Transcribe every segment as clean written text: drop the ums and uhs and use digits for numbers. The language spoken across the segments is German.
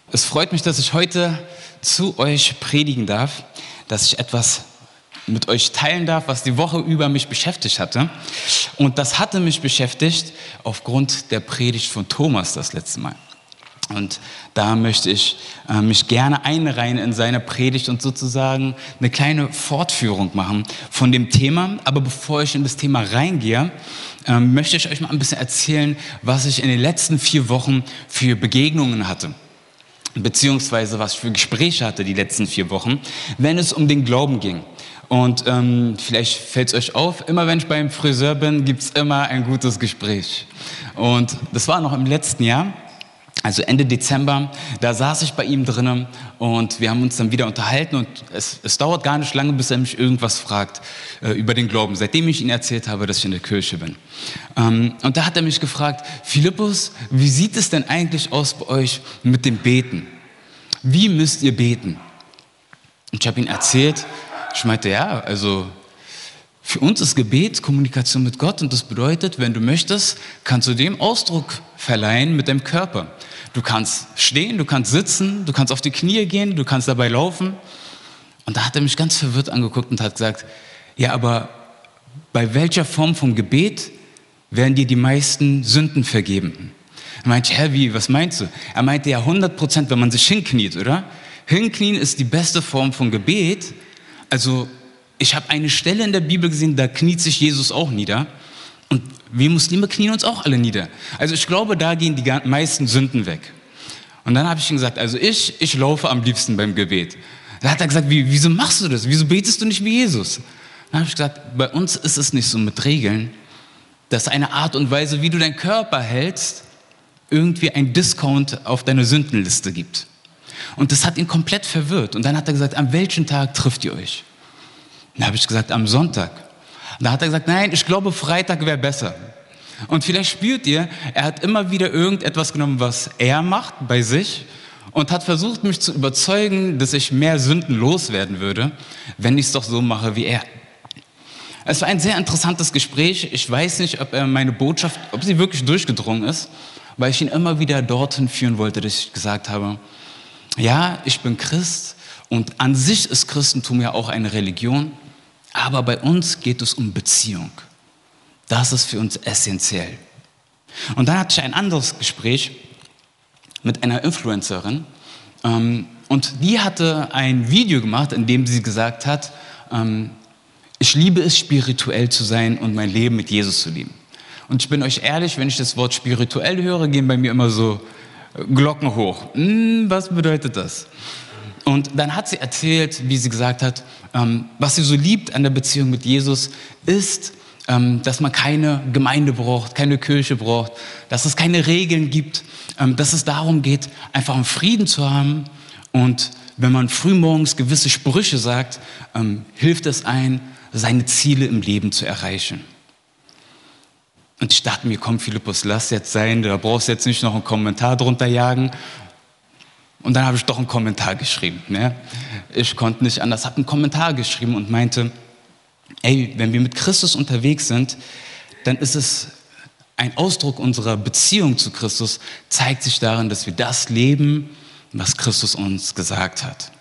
Es freut mich, dass ich heute zu euch predigen darf, dass ich etwas mit euch teilen darf, was die Woche über mich beschäftigt hatte. Und das hatte mich beschäftigt aufgrund der Predigt von Thomas das letzte Mal. Und da möchte ich mich gerne einreihen in seine Predigt und sozusagen eine kleine Fortführung machen von dem Thema. Aber bevor ich in das Thema reingehe, möchte ich euch mal ein bisschen erzählen, was ich in den letzten 4 Wochen für Begegnungen hatte. Beziehungsweise was ich für Gespräche hatte die letzten 4 Wochen, wenn es um den Glauben ging. Und vielleicht fällt es euch auf, immer wenn ich beim Friseur bin, gibt es immer ein gutes Gespräch. Und das war noch im letzten Jahr, also Ende Dezember, da saß ich bei ihm drinnen und wir haben uns dann wieder unterhalten und es dauert gar nicht lange, bis er mich irgendwas fragt über den Glauben, seitdem ich ihm erzählt habe, dass ich in der Kirche bin. Und da hat er mich gefragt, Philippus, wie sieht es denn eigentlich aus bei euch mit dem Beten? Wie müsst ihr beten? Und ich habe ihm erzählt, ich meinte, ja, also für uns ist Gebet Kommunikation mit Gott und das bedeutet, wenn du möchtest, kannst du dem Ausdruck verleihen mit deinem Körper. Du kannst stehen, du kannst sitzen, du kannst auf die Knie gehen, du kannst dabei laufen. Und da hat er mich ganz verwirrt angeguckt und hat gesagt, ja, aber bei welcher Form von Gebet werden dir die meisten Sünden vergeben? Er meinte, hä, wie, was meinst du? Er meinte, ja, 100%, wenn man sich hinkniet, oder? Hinknien ist die beste Form von Gebet. Also ich habe eine Stelle in der Bibel gesehen, da kniet sich Jesus auch nieder. Und wir Muslime knien uns auch alle nieder. Also ich glaube, da gehen die meisten Sünden weg. Und dann habe ich ihm gesagt, also ich laufe am liebsten beim Gebet. Da hat er gesagt, wieso machst du das? Wieso betest du nicht wie Jesus? Dann habe ich gesagt, bei uns ist es nicht so mit Regeln, dass eine Art und Weise, wie du deinen Körper hältst, irgendwie ein Discount auf deine Sündenliste gibt. Und das hat ihn komplett verwirrt. Und dann hat er gesagt, an welchem Tag trifft ihr euch? Dann habe ich gesagt, am Sonntag. Da hat er gesagt, nein, ich glaube, Freitag wäre besser. Und vielleicht spürt ihr, er hat immer wieder irgendetwas genommen, was er macht bei sich und hat versucht, mich zu überzeugen, dass ich mehr Sünden loswerden würde, wenn ich es doch so mache wie er. Es war ein sehr interessantes Gespräch. Ich weiß nicht, ob meine Botschaft, ob sie wirklich durchgedrungen ist, weil ich ihn immer wieder dorthin führen wollte, dass ich gesagt habe, ja, ich bin Christ und an sich ist Christentum ja auch eine Religion, aber bei uns geht es um Beziehung. Das ist für uns essentiell. Und dann hatte ich ein anderes Gespräch mit einer Influencerin und die hatte ein Video gemacht, in dem sie gesagt hat, ich liebe es, spirituell zu sein und mein Leben mit Jesus zu leben. Und ich bin euch ehrlich, wenn ich das Wort spirituell höre, gehen bei mir immer so Glocken hoch. Was bedeutet das? Und dann hat sie erzählt, wie sie gesagt hat, was sie so liebt an der Beziehung mit Jesus, ist, dass man keine Gemeinde braucht, keine Kirche braucht, dass es keine Regeln gibt, dass es darum geht, einfach einen Frieden zu haben. Und wenn man frühmorgens gewisse Sprüche sagt, hilft es einem, seine Ziele im Leben zu erreichen. Und ich dachte mir, komm Philippus, lass jetzt sein, da brauchst du jetzt nicht noch einen Kommentar drunter jagen. Und dann habe ich doch einen Kommentar geschrieben. Ne? Ich konnte nicht anders, habe einen Kommentar geschrieben und meinte, ey, wenn wir mit Christus unterwegs sind, dann ist es ein Ausdruck unserer Beziehung zu Christus, zeigt sich darin, dass wir das leben, was Christus uns gesagt hat.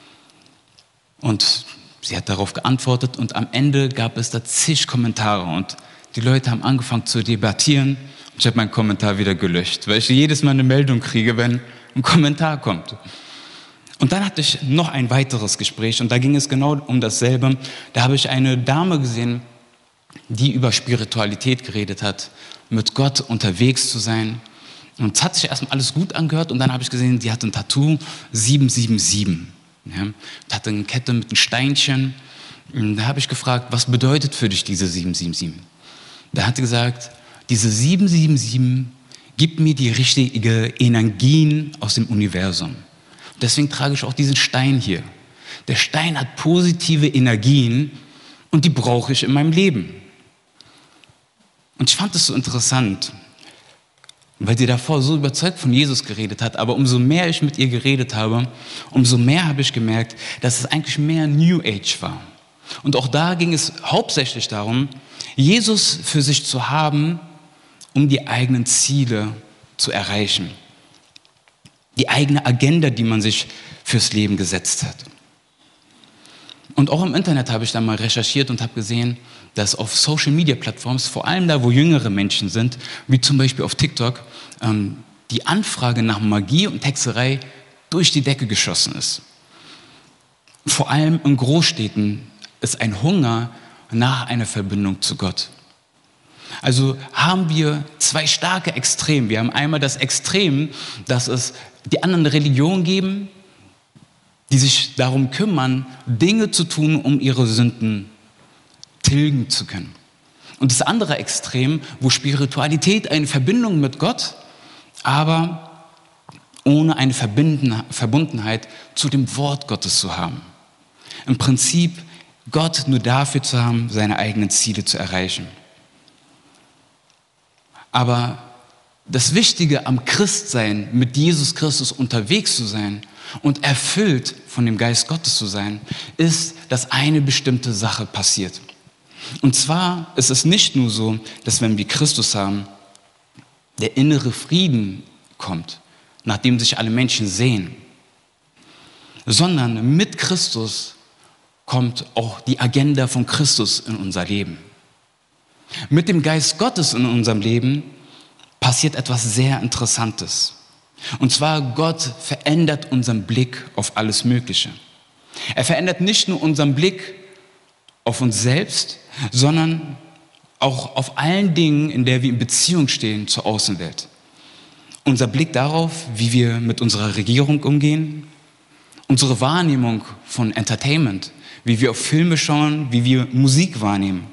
Und sie hat darauf geantwortet und am Ende gab es da zig Kommentare und die Leute haben angefangen zu debattieren. Ich habe meinen Kommentar wieder gelöscht, weil ich jedes Mal eine Meldung kriege, wenn ein Kommentar kommt. Und dann hatte ich noch ein weiteres Gespräch und da ging es genau um dasselbe. Da habe ich eine Dame gesehen, die über Spiritualität geredet hat, mit Gott unterwegs zu sein. Und es hat sich erstmal alles gut angehört und dann habe ich gesehen, die hatte ein Tattoo 777. Ja, und hatte eine Kette mit einem Steinchen. Und da habe ich gefragt, was bedeutet für dich diese 777? Da hat sie gesagt, diese 777 gibt mir die richtigen Energien aus dem Universum. Deswegen trage ich auch diesen Stein hier. Der Stein hat positive Energien und die brauche ich in meinem Leben. Und ich fand das so interessant, weil sie davor so überzeugt von Jesus geredet hat. Aber umso mehr ich mit ihr geredet habe, umso mehr habe ich gemerkt, dass es eigentlich mehr New Age war. Und auch da ging es hauptsächlich darum, Jesus für sich zu haben, um die eigenen Ziele zu erreichen. die eigene Agenda, die man sich fürs Leben gesetzt hat. Und auch im Internet habe ich dann mal recherchiert und habe gesehen, dass auf Social-Media-Plattformen, vor allem da, wo jüngere Menschen sind, wie zum Beispiel auf TikTok, die Anfrage nach Magie und Hexerei durch die Decke geschossen ist. Vor allem in Großstädten ist ein Hunger nach einer Verbindung zu Gott. Also haben wir zwei starke Extreme. Wir haben einmal das Extrem, dass es die anderen Religionen geben, die sich darum kümmern, Dinge zu tun, um ihre Sünden tilgen zu können. Und das andere Extrem, wo Spiritualität eine Verbindung mit Gott, aber ohne eine Verbundenheit zu dem Wort Gottes zu haben. Im Prinzip Gott nur dafür zu haben, seine eigenen Ziele zu erreichen. Aber das Wichtige am Christsein, mit Jesus Christus unterwegs zu sein und erfüllt von dem Geist Gottes zu sein, ist, dass eine bestimmte Sache passiert. Und zwar ist es nicht nur so, dass wenn wir Christus haben, der innere Frieden kommt, nachdem sich alle Menschen sehen, sondern mit Christus kommt auch die Agenda von Christus in unser Leben. Mit dem Geist Gottes in unserem Leben passiert etwas sehr Interessantes. Und zwar, Gott verändert unseren Blick auf alles Mögliche. Er verändert nicht nur unseren Blick auf uns selbst, sondern auch auf allen Dingen, in der wir in Beziehung stehen zur Außenwelt. Unser Blick darauf, wie wir mit unserer Regierung umgehen, unsere Wahrnehmung von Entertainment, wie wir auf Filme schauen, wie wir Musik wahrnehmen.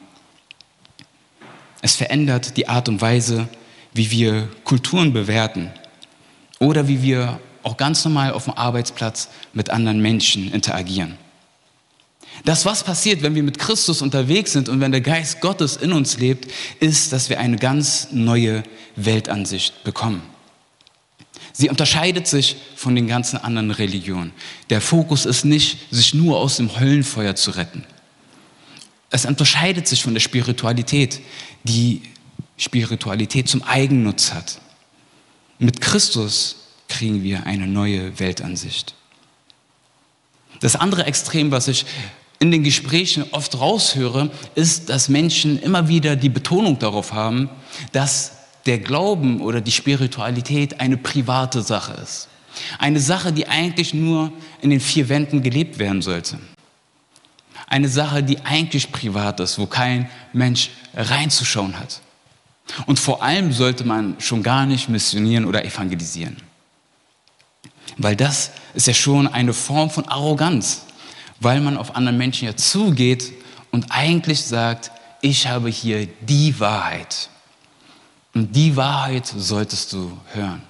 Es verändert die Art und Weise, wie wir Kulturen bewerten oder wie wir auch ganz normal auf dem Arbeitsplatz mit anderen Menschen interagieren. Das, was passiert, wenn wir mit Christus unterwegs sind und wenn der Geist Gottes in uns lebt, ist, dass wir eine ganz neue Weltansicht bekommen. Sie unterscheidet sich von den ganzen anderen Religionen. Der Fokus ist nicht, sich nur aus dem Höllenfeuer zu retten. Es unterscheidet sich von der Spiritualität, die Spiritualität zum Eigennutz hat. Mit Christus kriegen wir eine neue Weltansicht. Das andere Extrem, was ich in den Gesprächen oft raushöre, ist, dass Menschen immer wieder die Betonung darauf haben, dass der Glauben oder die Spiritualität eine private Sache ist. Eine Sache, die eigentlich nur in den vier Wänden gelebt werden sollte. Eine Sache, die eigentlich privat ist, wo kein Mensch reinzuschauen hat. Und vor allem sollte man schon gar nicht missionieren oder evangelisieren. Weil das ist ja schon eine Form von Arroganz, weil man auf andere Menschen ja zugeht und eigentlich sagt, ich habe hier die Wahrheit. Und die Wahrheit solltest du hören.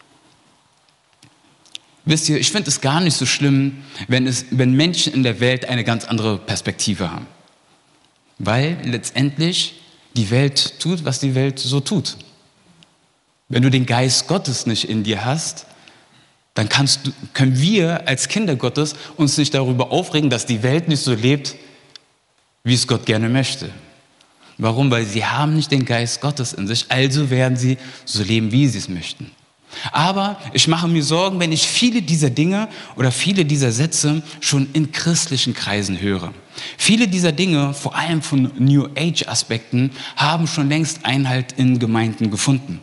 Wisst ihr, ich finde es gar nicht so schlimm, wenn Menschen in der Welt eine ganz andere Perspektive haben. Weil letztendlich die Welt tut, was die Welt so tut. Wenn du den Geist Gottes nicht in dir hast, dann können wir als Kinder Gottes uns nicht darüber aufregen, dass die Welt nicht so lebt, wie es Gott gerne möchte. Warum? Weil sie haben nicht den Geist Gottes in sich, also werden sie so leben, wie sie es möchten. Aber ich mache mir Sorgen, wenn ich viele dieser Dinge oder viele dieser Sätze schon in christlichen Kreisen höre. Viele dieser Dinge, vor allem von New Age Aspekten, haben schon längst Einhalt in Gemeinden gefunden.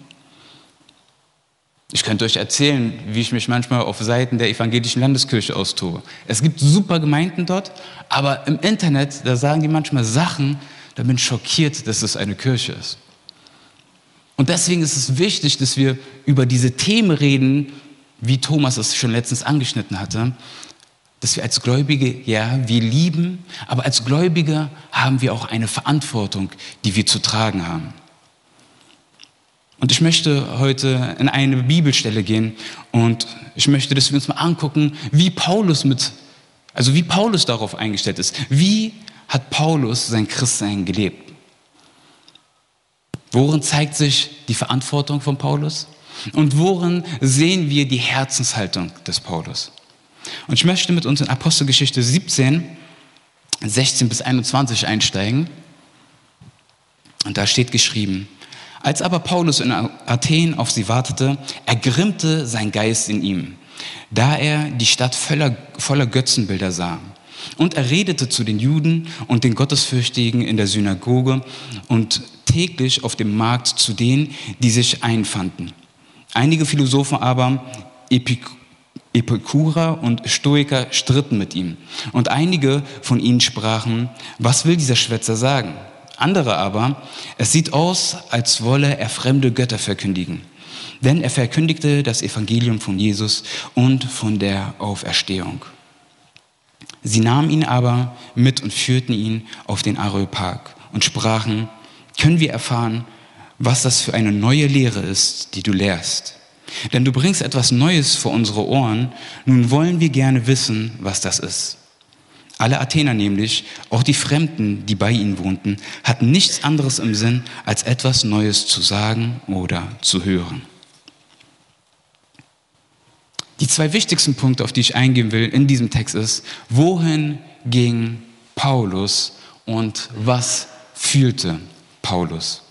Ich könnte euch erzählen, wie ich mich manchmal auf Seiten der evangelischen Landeskirche austobe. Es gibt super Gemeinden dort, aber im Internet, da sagen die manchmal Sachen, da bin ich schockiert, dass es eine Kirche ist. Und deswegen ist es wichtig, dass wir über diese Themen reden, wie Thomas es schon letztens angeschnitten hatte, dass wir als Gläubige, ja, wir lieben, aber als Gläubige haben wir auch eine Verantwortung, die wir zu tragen haben. Und ich möchte heute in eine Bibelstelle gehen und ich möchte, dass wir uns mal angucken, wie Paulus darauf eingestellt ist. Wie hat Paulus sein Christsein gelebt? Worin zeigt sich die Verantwortung von Paulus? Und worin sehen wir die Herzenshaltung des Paulus? Und ich möchte mit uns in Apostelgeschichte 17, 16 bis 21 einsteigen. Und da steht geschrieben: Als aber Paulus in Athen auf sie wartete, ergrimmte sein Geist in ihm, da er die Stadt voller Götzenbilder sah. Und er redete zu den Juden und den Gottesfürchtigen in der Synagoge und täglich auf dem Markt zu denen, die sich einfanden. Einige Philosophen aber, Epikurer und Stoiker, stritten mit ihm. Und einige von ihnen sprachen: Was will dieser Schwätzer sagen? Andere aber: Es sieht aus, als wolle er fremde Götter verkündigen. Denn er verkündigte das Evangelium von Jesus und von der Auferstehung. Sie nahmen ihn aber mit und führten ihn auf den Areopag und sprachen: Können wir erfahren, was das für eine neue Lehre ist, die du lehrst? Denn du bringst etwas Neues vor unsere Ohren, nun wollen wir gerne wissen, was das ist. Alle Athener nämlich, auch die Fremden, die bei ihnen wohnten, hatten nichts anderes im Sinn, als etwas Neues zu sagen oder zu hören. Die zwei wichtigsten Punkte, auf die ich eingehen will in diesem Text ist: Wohin ging Paulus und was fühlte Paulus?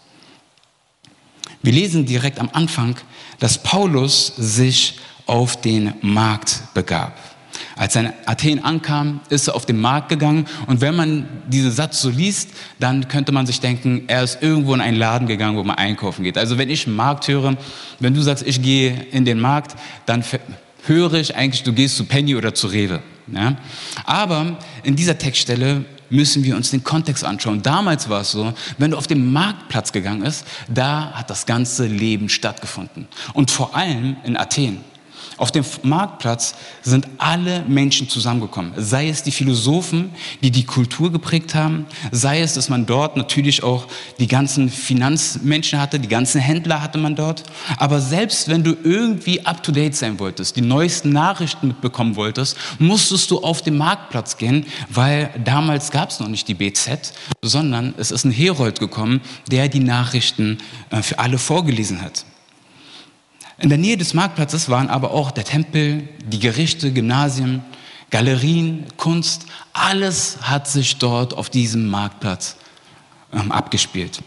Wir lesen direkt am Anfang, dass Paulus sich auf den Markt begab. Als er in Athen ankam, ist er auf den Markt gegangen, und wenn man diesen Satz so liest, dann könnte man sich denken, er ist irgendwo in einen Laden gegangen, wo man einkaufen geht. Also wenn ich Markt höre, wenn du sagst, ich gehe in den Markt, dann höre ich eigentlich, du gehst zu Penny oder zu Rewe. Ja? Aber in dieser Textstelle müssen wir uns den Kontext anschauen. Damals war es so, wenn du auf den Marktplatz gegangen bist, da hat das ganze Leben stattgefunden. Und vor allem in Athen. Auf dem Marktplatz sind alle Menschen zusammengekommen. Sei es die Philosophen, die die Kultur geprägt haben, sei es, dass man dort natürlich auch die ganzen Finanzmenschen hatte, die ganzen Händler hatte man dort. Aber selbst wenn du irgendwie up-to-date sein wolltest, die neuesten Nachrichten mitbekommen wolltest, musstest du auf den Marktplatz gehen, weil damals gab es noch nicht die BZ, sondern es ist ein Herold gekommen, der die Nachrichten für alle vorgelesen hat. In der Nähe des Marktplatzes waren aber auch der Tempel, die Gerichte, Gymnasien, Galerien, Kunst. Alles hat sich dort auf diesem Marktplatz abgespielt.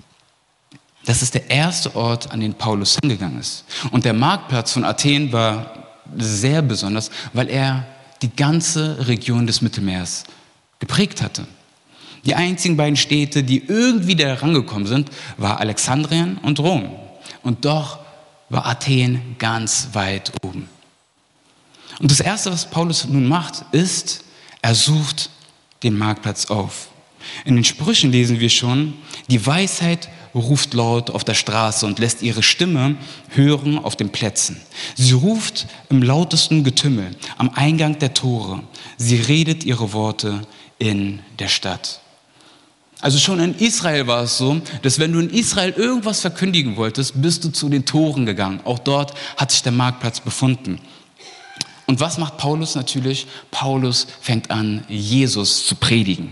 Das ist der erste Ort, an den Paulus hingegangen ist. Und der Marktplatz von Athen war sehr besonders, weil er die ganze Region des Mittelmeers geprägt hatte. Die einzigen beiden Städte, die irgendwie da rangekommen sind, waren Alexandrien und Rom. Und doch war Athen ganz weit oben. Und das Erste, was Paulus nun macht, ist, er sucht den Marktplatz auf. In den Sprüchen lesen wir schon: Die Weisheit ruft laut auf der Straße und lässt ihre Stimme hören auf den Plätzen. Sie ruft im lautesten Getümmel am Eingang der Tore. Sie redet ihre Worte in der Stadt. Also schon in Israel war es so, dass wenn du in Israel irgendwas verkündigen wolltest, bist du zu den Toren gegangen. Auch dort hat sich der Marktplatz befunden. Und was macht Paulus natürlich? Paulus fängt an, Jesus zu predigen.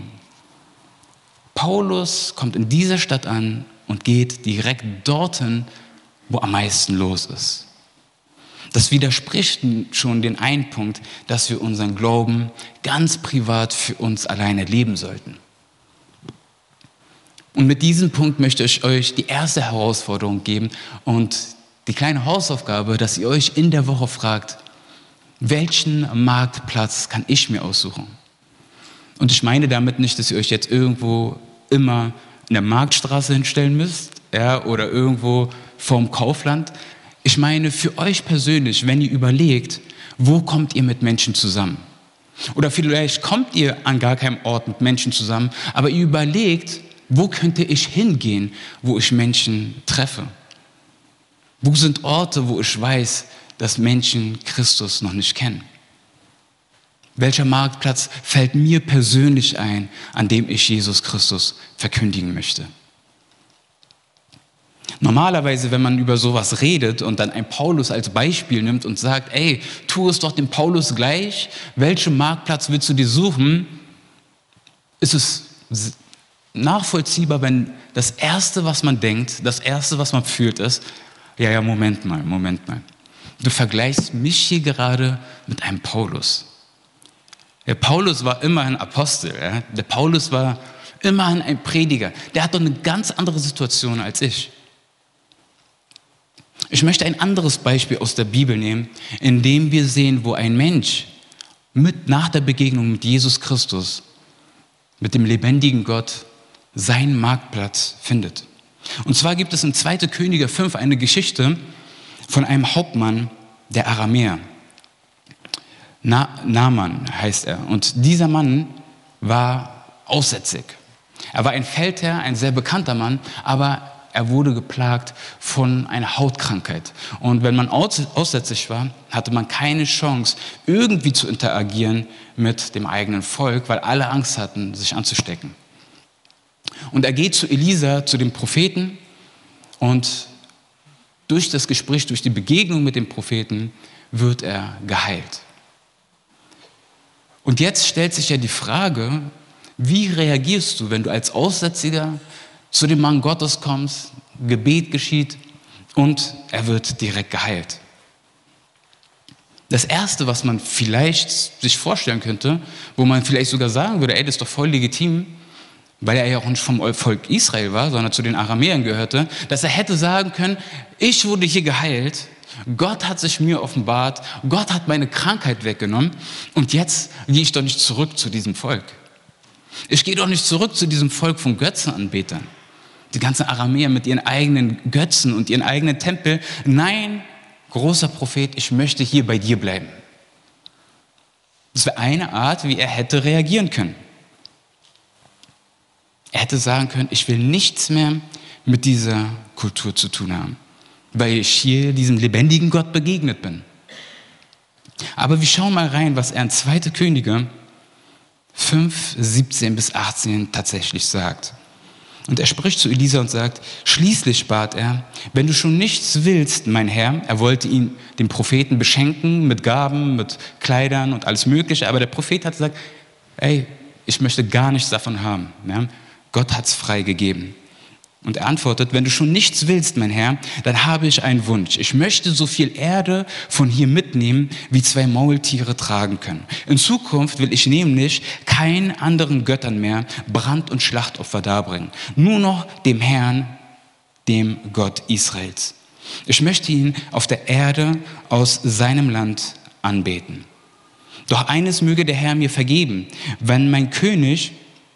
Paulus kommt in dieser Stadt an und geht direkt dorthin, wo am meisten los ist. Das widerspricht schon den einen Punkt, dass wir unseren Glauben ganz privat für uns alleine leben sollten. Und mit diesem Punkt möchte ich euch die erste Herausforderung geben und die kleine Hausaufgabe, dass ihr euch in der Woche fragt: Welchen Marktplatz kann ich mir aussuchen? Und ich meine damit nicht, dass ihr euch jetzt irgendwo immer in der Marktstraße hinstellen müsst, ja, oder irgendwo vorm Kaufland. Ich meine für euch persönlich, wenn ihr überlegt, wo kommt ihr mit Menschen zusammen? Oder vielleicht kommt ihr an gar keinem Ort mit Menschen zusammen, aber ihr überlegt, wo könnte ich hingehen, wo ich Menschen treffe? Wo sind Orte, wo ich weiß, dass Menschen Christus noch nicht kennen? Welcher Marktplatz fällt mir persönlich ein, an dem ich Jesus Christus verkündigen möchte? Normalerweise, wenn man über sowas redet und dann ein Paulus als Beispiel nimmt und sagt, ey, tu es doch dem Paulus gleich, welchen Marktplatz willst du dir suchen, ist es nachvollziehbar, wenn das Erste, was man denkt, das Erste, was man fühlt, ist, ja, Moment mal. Du vergleichst mich hier gerade mit einem Paulus. Der Paulus war immerhin Apostel. Ja? Der Paulus war immerhin ein Prediger. Der hat doch eine ganz andere Situation als ich. Ich möchte ein anderes Beispiel aus der Bibel nehmen, in dem wir sehen, wo ein Mensch nach der Begegnung mit Jesus Christus, mit dem lebendigen Gott, seinen Marktplatz findet. Und zwar gibt es in 2. Könige 5 eine Geschichte von einem Hauptmann der Aramäer. Naaman heißt er. Und dieser Mann war aussätzig. Er war ein Feldherr, ein sehr bekannter Mann, aber er wurde geplagt von einer Hautkrankheit. Und wenn man aussätzig war, hatte man keine Chance, irgendwie zu interagieren mit dem eigenen Volk, weil alle Angst hatten, sich anzustecken. Und er geht zu Elisa, zu dem Propheten, und durch das Gespräch, durch die Begegnung mit dem Propheten wird er geheilt. Und jetzt stellt sich ja die Frage, wie reagierst du, wenn du als Aussätziger zu dem Mann Gottes kommst, Gebet geschieht und er wird direkt geheilt? Das Erste, was man vielleicht sich vorstellen könnte, wo man vielleicht sogar sagen würde, ey, das ist doch voll legitim, weil er ja auch nicht vom Volk Israel war, sondern zu den Aramäern gehörte, dass er hätte sagen können, ich wurde hier geheilt, Gott hat sich mir offenbart, Gott hat meine Krankheit weggenommen und jetzt gehe ich doch nicht zurück zu diesem Volk. Ich gehe doch nicht zurück zu diesem Volk von Götzenanbetern. Die ganzen Aramäer mit ihren eigenen Götzen und ihren eigenen Tempel. Nein, großer Prophet, ich möchte hier bei dir bleiben. Das wäre eine Art, wie er hätte reagieren können. Er hätte sagen können, ich will nichts mehr mit dieser Kultur zu tun haben, weil ich hier diesem lebendigen Gott begegnet bin. Aber wir schauen mal rein, was er in 2. Könige 5, 17 bis 18 tatsächlich sagt. Und er spricht zu Elisa und sagt, schließlich bat er, wenn du schon nichts willst, mein Herr, er wollte ihn, den Propheten, beschenken mit Gaben, mit Kleidern und alles Mögliche, aber der Prophet hat gesagt, ey, ich möchte gar nichts davon haben. Ja? Gott hat es freigegeben. Und er antwortet, wenn du schon nichts willst, mein Herr, dann habe ich einen Wunsch. Ich möchte so viel Erde von hier mitnehmen, wie 2 Maultiere tragen können. In Zukunft will ich nämlich keinen anderen Göttern mehr Brand- und Schlachtopfer darbringen. Nur noch dem Herrn, dem Gott Israels. Ich möchte ihn auf der Erde aus seinem Land anbeten. Doch eines möge der Herr mir vergeben, wenn mein König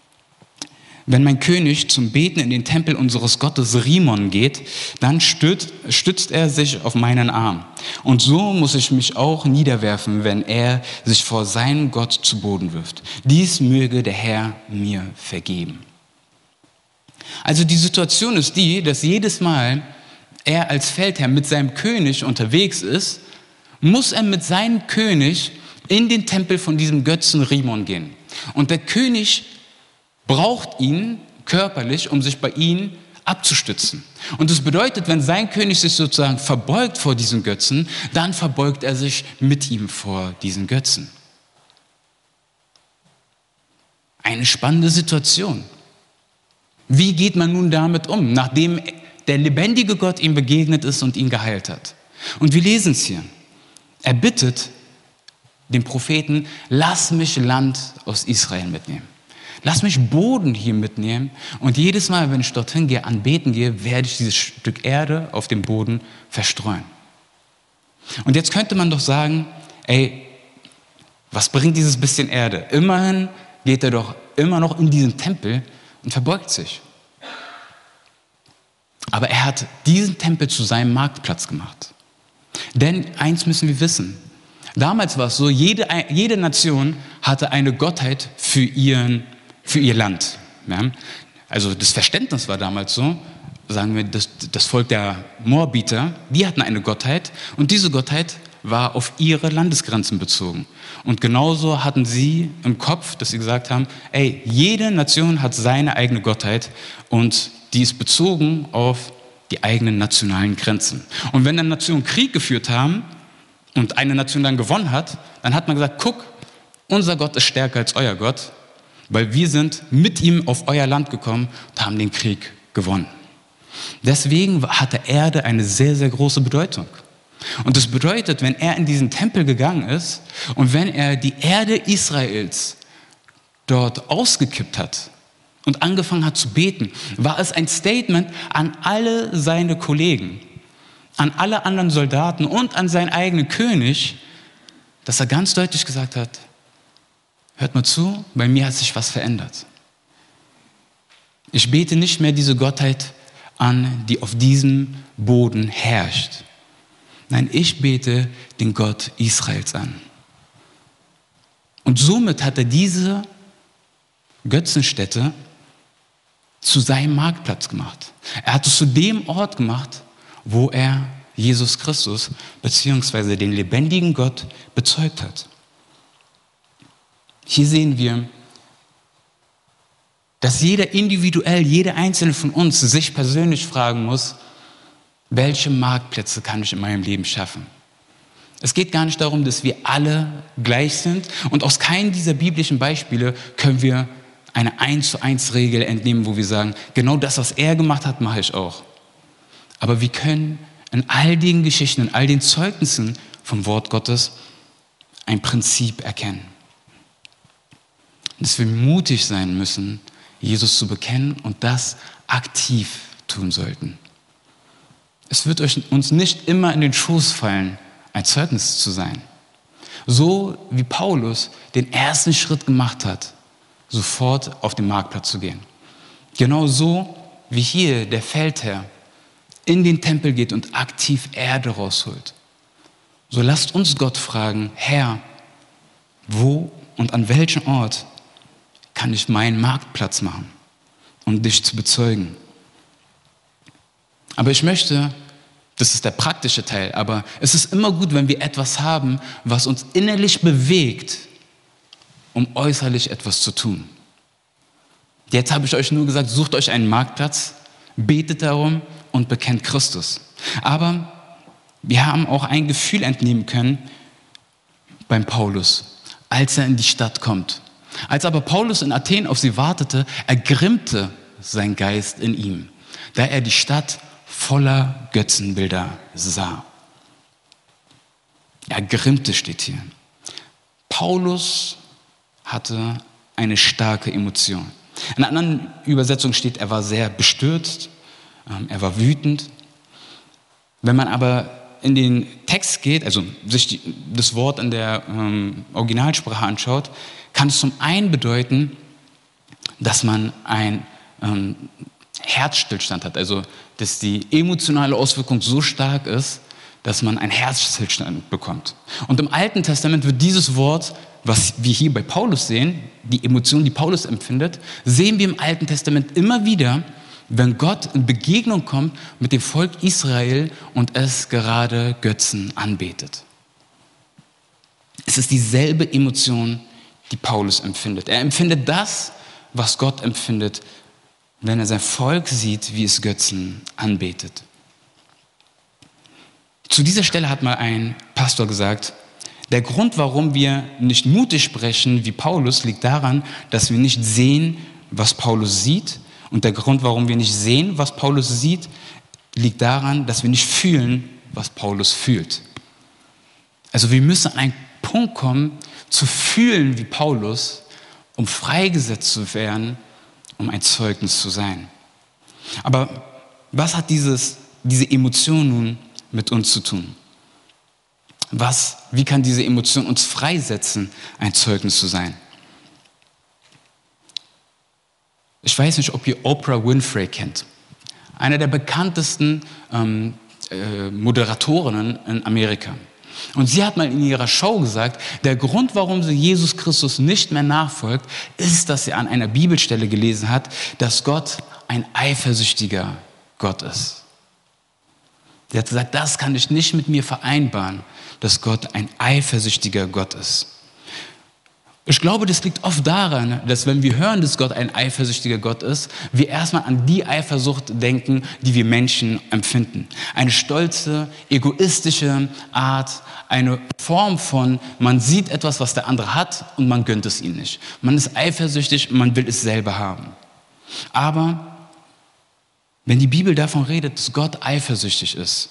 zum Beten in den Tempel unseres Gottes Rimon geht, dann stützt er sich auf meinen Arm. Und so muss ich mich auch niederwerfen, wenn er sich vor seinem Gott zu Boden wirft. Dies möge der Herr mir vergeben. Also die Situation ist die, dass jedes Mal er als Feldherr mit seinem König unterwegs ist, muss er mit seinem König in den Tempel von diesem Götzen Rimon gehen. Und der König braucht ihn körperlich, um sich bei ihm abzustützen. Und das bedeutet, wenn sein König sich sozusagen verbeugt vor diesen Götzen, dann verbeugt er sich mit ihm vor diesen Götzen. Eine spannende Situation. Wie geht man nun damit um, nachdem der lebendige Gott ihm begegnet ist und ihn geheilt hat? Und wir lesen es hier. Er bittet den Propheten, lass mich Land aus Israel mitnehmen. Lass mich Boden hier mitnehmen und jedes Mal, wenn ich dorthin gehe, anbeten gehe, werde ich dieses Stück Erde auf dem Boden verstreuen. Und jetzt könnte man doch sagen, ey, was bringt dieses bisschen Erde? Immerhin geht er doch immer noch in diesen Tempel und verbeugt sich. Aber er hat diesen Tempel zu seinem Marktplatz gemacht. Denn eins müssen wir wissen, damals war es so, jede Nation hatte eine Gottheit für ihr Land. Ja? Also das Verständnis war damals so, sagen wir, das Volk der Moabiter, die hatten eine Gottheit und diese Gottheit war auf ihre Landesgrenzen bezogen. Und genauso hatten sie im Kopf, dass sie gesagt haben, ey, jede Nation hat seine eigene Gottheit und die ist bezogen auf die eigenen nationalen Grenzen. Und wenn dann Nationen Krieg geführt haben und eine Nation dann gewonnen hat, dann hat man gesagt, guck, unser Gott ist stärker als euer Gott, weil wir sind mit ihm auf euer Land gekommen und haben den Krieg gewonnen. Deswegen hat der Erde eine sehr, sehr große Bedeutung. Und das bedeutet, wenn er in diesen Tempel gegangen ist und wenn er die Erde Israels dort ausgekippt hat und angefangen hat zu beten, war es ein Statement an alle seine Kollegen, an alle anderen Soldaten und an seinen eigenen König, dass er ganz deutlich gesagt hat, hört mal zu, bei mir hat sich was verändert. Ich bete nicht mehr diese Gottheit an, die auf diesem Boden herrscht. Nein, ich bete den Gott Israels an. Und somit hat er diese Götzenstätte zu seinem Marktplatz gemacht. Er hat es zu dem Ort gemacht, wo er Jesus Christus bzw. den lebendigen Gott bezeugt hat. Hier sehen wir, dass jeder einzelne von uns sich persönlich fragen muss, welche Marktplätze kann ich in meinem Leben schaffen? Es geht gar nicht darum, dass wir alle gleich sind und aus keinem dieser biblischen Beispiele können wir eine 1:1 Regel entnehmen, wo wir sagen, genau das, was er gemacht hat, mache ich auch. Aber wir können in all den Geschichten, in all den Zeugnissen vom Wort Gottes ein Prinzip erkennen. Dass wir mutig sein müssen, Jesus zu bekennen und das aktiv tun sollten. Es wird uns nicht immer in den Schoß fallen, ein Zeugnis zu sein. So wie Paulus den ersten Schritt gemacht hat, sofort auf den Marktplatz zu gehen. Genauso wie hier der Feldherr in den Tempel geht und aktiv Erde rausholt. So lasst uns Gott fragen, Herr, wo und an welchem Ort kann ich meinen Marktplatz machen, um dich zu bezeugen? Aber ich möchte, das ist der praktische Teil, aber es ist immer gut, wenn wir etwas haben, was uns innerlich bewegt, um äußerlich etwas zu tun. Jetzt habe ich euch nur gesagt, sucht euch einen Marktplatz, betet darum und bekennt Christus. Aber wir haben auch ein Gefühl entnehmen können beim Paulus, als er in die Stadt kommt. Als aber Paulus in Athen auf sie wartete, ergrimmte sein Geist in ihm, da er die Stadt voller Götzenbilder sah. Ergrimmte steht hier. Paulus hatte eine starke Emotion. In einer anderen Übersetzung steht, er war sehr bestürzt, er war wütend. Wenn man aber in den Text geht, also sich das Wort in der Originalsprache anschaut, kann es zum einen bedeuten, dass man einen Herzstillstand hat, also dass die emotionale Auswirkung so stark ist, dass man einen Herzstillstand bekommt. Und im Alten Testament wird dieses Wort, was wir hier bei Paulus sehen, die Emotion, die Paulus empfindet, sehen wir im Alten Testament immer wieder, wenn Gott in Begegnung kommt mit dem Volk Israel und es gerade Götzen anbetet. Es ist dieselbe Emotion, die Paulus empfindet. Er empfindet das, was Gott empfindet, wenn er sein Volk sieht, wie es Götzen anbetet. Zu dieser Stelle hat mal ein Pastor gesagt, der Grund, warum wir nicht mutig sprechen wie Paulus, liegt daran, dass wir nicht sehen, was Paulus sieht. Und der Grund, warum wir nicht sehen, was Paulus sieht, liegt daran, dass wir nicht fühlen, was Paulus fühlt. Also wir müssen an einen Punkt kommen, zu fühlen wie Paulus, um freigesetzt zu werden, um ein Zeugnis zu sein. Aber was hat diese Emotion nun mit uns zu tun? Wie kann diese Emotion uns freisetzen, ein Zeugnis zu sein? Ich weiß nicht, ob ihr Oprah Winfrey kennt. Eine der bekanntesten Moderatorinnen in Amerika. Und sie hat mal in ihrer Show gesagt, der Grund, warum sie Jesus Christus nicht mehr nachfolgt, ist, dass sie an einer Bibelstelle gelesen hat, dass Gott ein eifersüchtiger Gott ist. Sie hat gesagt, das kann ich nicht mit mir vereinbaren, dass Gott ein eifersüchtiger Gott ist. Ich glaube, das liegt oft daran, dass wenn wir hören, dass Gott ein eifersüchtiger Gott ist, wir erstmal an die Eifersucht denken, die wir Menschen empfinden. Eine stolze, egoistische Art, eine Form von, man sieht etwas, was der andere hat und man gönnt es ihm nicht. Man ist eifersüchtig und man will es selber haben. Aber wenn die Bibel davon redet, dass Gott eifersüchtig ist,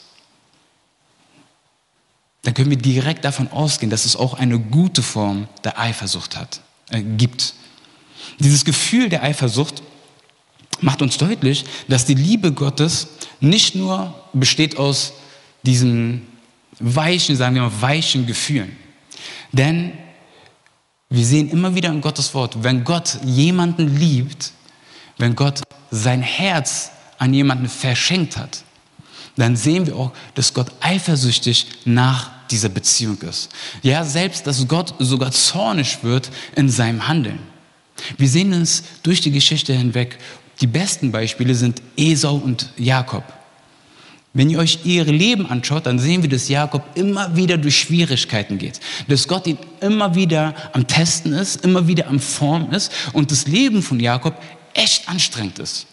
dann können wir direkt davon ausgehen, dass es auch eine gute Form der Eifersucht gibt. Dieses Gefühl der Eifersucht macht uns deutlich, dass die Liebe Gottes nicht nur besteht aus diesen weichen, sagen wir mal, weichen Gefühlen. Denn wir sehen immer wieder in Gottes Wort, wenn Gott jemanden liebt, wenn Gott sein Herz an jemanden verschenkt hat, dann sehen wir auch, dass Gott eifersüchtig nach dieser Beziehung ist. Ja, selbst, dass Gott sogar zornig wird in seinem Handeln. Wir sehen es durch die Geschichte hinweg. Die besten Beispiele sind Esau und Jakob. Wenn ihr euch ihre Leben anschaut, dann sehen wir, dass Jakob immer wieder durch Schwierigkeiten geht. Dass Gott ihn immer wieder am Testen ist, immer wieder am Formen ist und das Leben von Jakob echt anstrengend ist.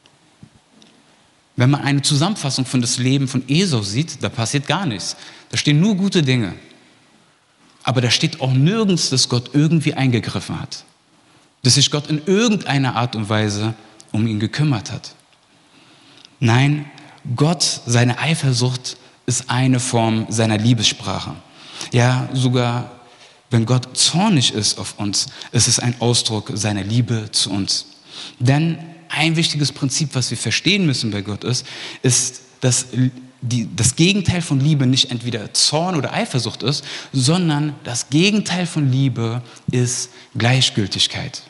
Wenn man eine Zusammenfassung von das Leben von Esau sieht, da passiert gar nichts. Da stehen nur gute Dinge. Aber da steht auch nirgends, dass Gott irgendwie eingegriffen hat. Dass sich Gott in irgendeiner Art und Weise um ihn gekümmert hat. Nein, Gott, seine Eifersucht ist eine Form seiner Liebessprache. Ja, sogar wenn Gott zornig ist auf uns, ist es ein Ausdruck seiner Liebe zu uns. Denn ein wichtiges Prinzip, was wir verstehen müssen bei Gott ist, dass das Gegenteil von Liebe nicht entweder Zorn oder Eifersucht ist, sondern das Gegenteil von Liebe ist Gleichgültigkeit.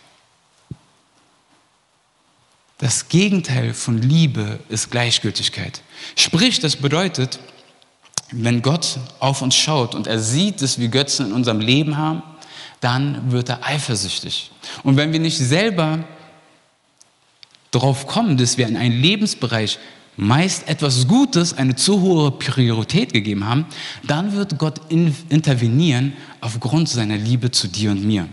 Das Gegenteil von Liebe ist Gleichgültigkeit. Sprich, das bedeutet, wenn Gott auf uns schaut und er sieht, dass wir Götzen in unserem Leben haben, dann wird er eifersüchtig. Und wenn wir nicht selber darauf kommen, dass wir in einem Lebensbereich meist etwas Gutes eine zu hohe Priorität gegeben haben, dann wird Gott intervenieren aufgrund seiner Liebe zu dir und mir.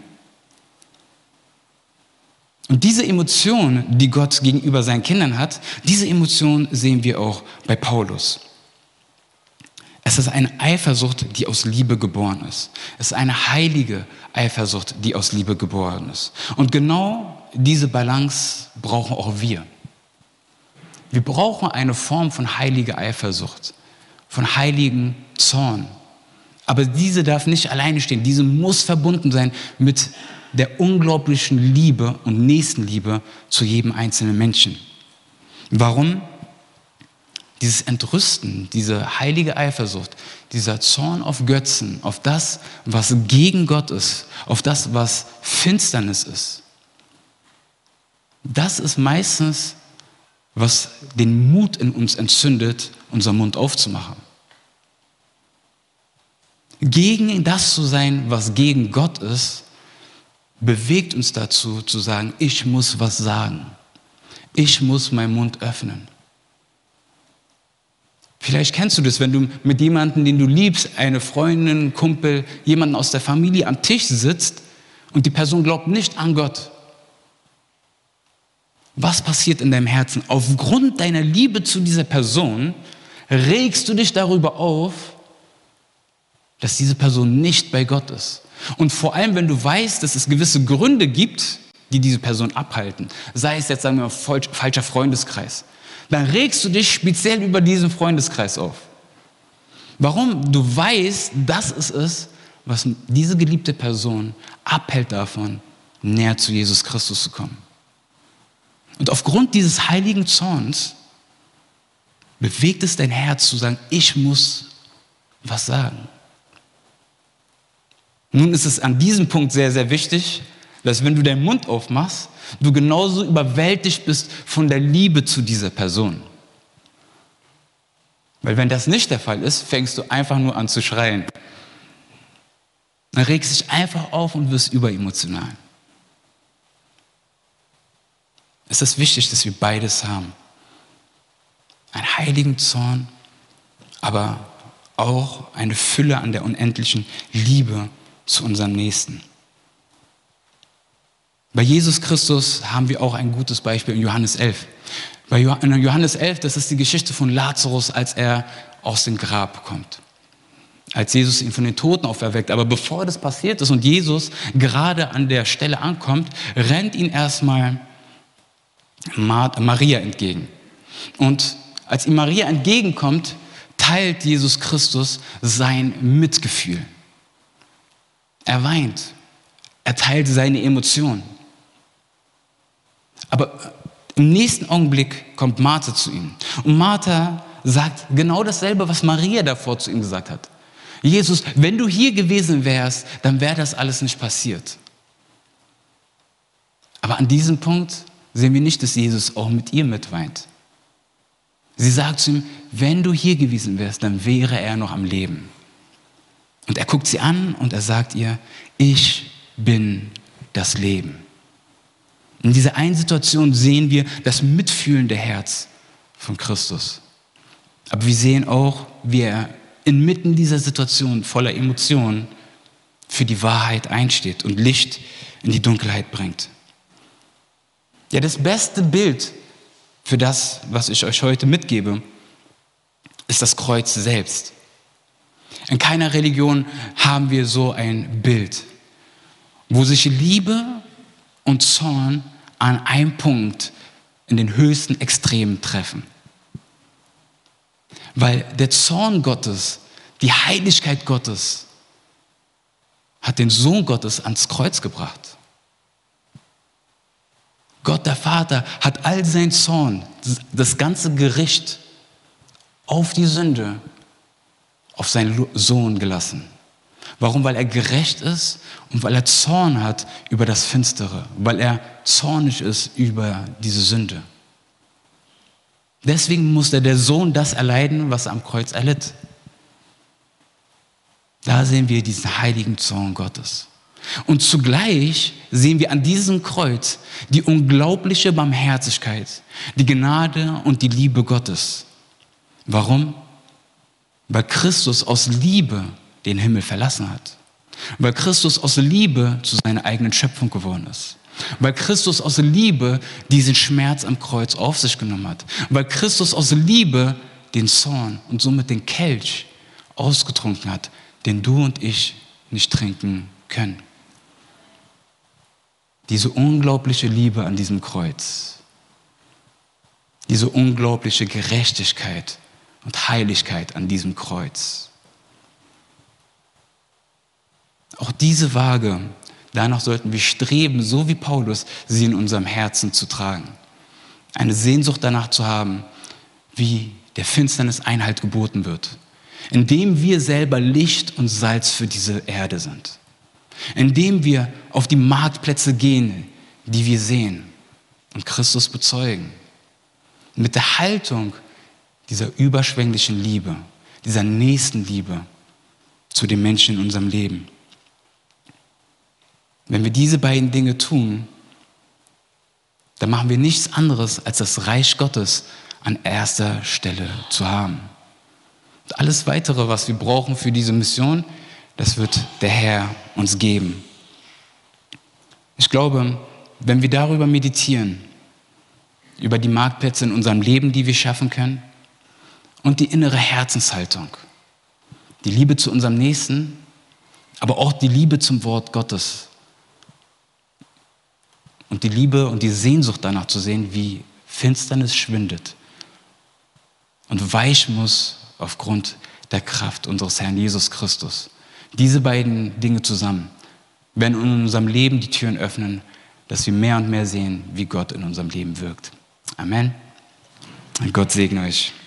Und diese Emotion, die Gott gegenüber seinen Kindern hat, diese Emotion sehen wir auch bei Paulus. Es ist eine Eifersucht, die aus Liebe geboren ist. Es ist eine heilige Eifersucht, die aus Liebe geboren ist. Und genau diese Balance brauchen auch wir. Wir brauchen eine Form von heiliger Eifersucht, von heiligen Zorn. Aber diese darf nicht alleine stehen. Diese muss verbunden sein mit der unglaublichen Liebe und Nächstenliebe zu jedem einzelnen Menschen. Warum? Dieses Entrüsten, diese heilige Eifersucht, dieser Zorn auf Götzen, auf das, was gegen Gott ist, auf das, was Finsternis ist. Das ist meistens, was den Mut in uns entzündet, unseren Mund aufzumachen. Gegen das zu sein, was gegen Gott ist, bewegt uns dazu, zu sagen, ich muss was sagen. Ich muss meinen Mund öffnen. Vielleicht kennst du das, wenn du mit jemandem, den du liebst, eine Freundin, Kumpel, jemanden aus der Familie am Tisch sitzt und die Person glaubt nicht an Gott. Was passiert in deinem Herzen? Aufgrund deiner Liebe zu dieser Person regst du dich darüber auf, dass diese Person nicht bei Gott ist. Und vor allem, wenn du weißt, dass es gewisse Gründe gibt, die diese Person abhalten, sei es jetzt, sagen wir mal, falscher Freundeskreis, dann regst du dich speziell über diesen Freundeskreis auf. Warum? Du weißt, das ist es, was diese geliebte Person abhält davon, näher zu Jesus Christus zu kommen. Und aufgrund dieses heiligen Zorns bewegt es dein Herz zu sagen, ich muss was sagen. Nun ist es an diesem Punkt sehr, sehr wichtig, dass wenn du deinen Mund aufmachst, du genauso überwältigt bist von der Liebe zu dieser Person. Weil wenn das nicht der Fall ist, fängst du einfach nur an zu schreien. Dann regst du dich einfach auf und wirst überemotional. Es ist wichtig, dass wir beides haben. Einen heiligen Zorn, aber auch eine Fülle an der unendlichen Liebe zu unserem Nächsten. Bei Jesus Christus haben wir auch ein gutes Beispiel in Johannes 11. In Johannes 11, das ist die Geschichte von Lazarus, als er aus dem Grab kommt. Als Jesus ihn von den Toten auferweckt. Aber bevor das passiert ist und Jesus gerade an der Stelle ankommt, rennt ihn erstmal Maria entgegen. Und als ihm Maria entgegenkommt, teilt Jesus Christus sein Mitgefühl. Er weint. Er teilt seine Emotionen. Aber im nächsten Augenblick kommt Martha zu ihm. Und Martha sagt genau dasselbe, was Maria davor zu ihm gesagt hat. Jesus, wenn du hier gewesen wärst, dann wäre das alles nicht passiert. Aber an diesem Punkt sehen wir nicht, dass Jesus auch mit ihr mitweint. Sie sagt zu ihm, wenn du hier gewesen wärst, dann wäre er noch am Leben. Und er guckt sie an und er sagt ihr, ich bin das Leben. In dieser einen Situation sehen wir das mitfühlende Herz von Christus. Aber wir sehen auch, wie er inmitten dieser Situation voller Emotionen für die Wahrheit einsteht und Licht in die Dunkelheit bringt. Ja, das beste Bild für das, was ich euch heute mitgebe, ist das Kreuz selbst. In keiner Religion haben wir so ein Bild, wo sich Liebe und Zorn an einem Punkt in den höchsten Extremen treffen. Weil der Zorn Gottes, die Heiligkeit Gottes, hat den Sohn Gottes ans Kreuz gebracht. Gott, der Vater, hat all sein Zorn, das ganze Gericht auf die Sünde, auf seinen Sohn gelassen. Warum? Weil er gerecht ist und weil er Zorn hat über das Finstere, weil er zornig ist über diese Sünde. Deswegen musste der Sohn das erleiden, was er am Kreuz erlitt. Da sehen wir diesen heiligen Zorn Gottes. Und zugleich sehen wir an diesem Kreuz die unglaubliche Barmherzigkeit, die Gnade und die Liebe Gottes. Warum? Weil Christus aus Liebe den Himmel verlassen hat. Weil Christus aus Liebe zu seiner eigenen Schöpfung geworden ist. Weil Christus aus Liebe diesen Schmerz am Kreuz auf sich genommen hat. Weil Christus aus Liebe den Zorn und somit den Kelch ausgetrunken hat, den du und ich nicht trinken können. Diese unglaubliche Liebe an diesem Kreuz, diese unglaubliche Gerechtigkeit und Heiligkeit an diesem Kreuz. Auch diese Waage, danach sollten wir streben, so wie Paulus, sie in unserem Herzen zu tragen. Eine Sehnsucht danach zu haben, wie der Finsternis Einhalt geboten wird, indem wir selber Licht und Salz für diese Erde sind. Indem wir auf die Marktplätze gehen, die wir sehen und Christus bezeugen. Mit der Haltung dieser überschwänglichen Liebe, dieser Nächstenliebe zu den Menschen in unserem Leben. Wenn wir diese beiden Dinge tun, dann machen wir nichts anderes, als das Reich Gottes an erster Stelle zu haben. Und alles Weitere, was wir brauchen für diese Mission, das wird der Herr uns geben. Ich glaube, wenn wir darüber meditieren, über die Marktplätze in unserem Leben, die wir schaffen können, und die innere Herzenshaltung, die Liebe zu unserem Nächsten, aber auch die Liebe zum Wort Gottes und die Liebe und die Sehnsucht danach zu sehen, wie Finsternis schwindet und weichen muss aufgrund der Kraft unseres Herrn Jesus Christus. Diese beiden Dinge zusammen werden in unserem Leben die Türen öffnen, dass wir mehr und mehr sehen, wie Gott in unserem Leben wirkt. Amen. Und Gott segne euch.